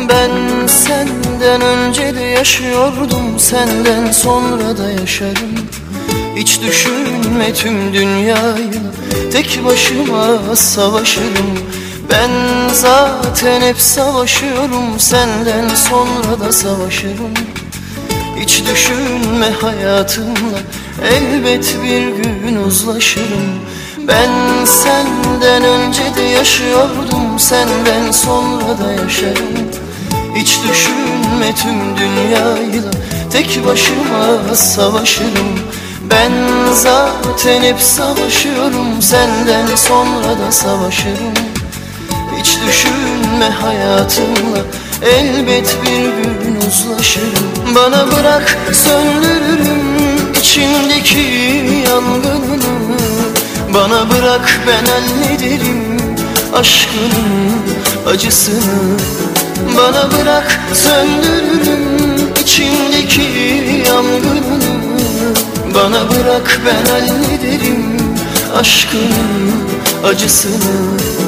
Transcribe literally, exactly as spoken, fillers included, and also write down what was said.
Ben senden önce de yaşıyordum, senden sonra da yaşarım. Hiç düşünme tüm dünyayı, tek başıma savaşırım. Ben zaten hep savaşıyorum, senden sonra da savaşırım. Hiç düşünme hayatımla, elbet bir gün uzlaşırım. Ben senden önce de yaşıyordum, senden sonra da yaşarım. Hiç düşünme tüm dünyayla, tek başıma savaşırım. Ben zaten hep savaşıyorum, senden sonra da savaşırım. Hiç düşünme hayatımla, elbet bir gün uzlaşırım. Bana bırak söndürürüm içimdeki yangınını. Bana bırak ben hallederim aşkının acısını. Bana bırak söndürürüm içimdeki yangınını. Bana bırak ben hallederim aşkının acısını.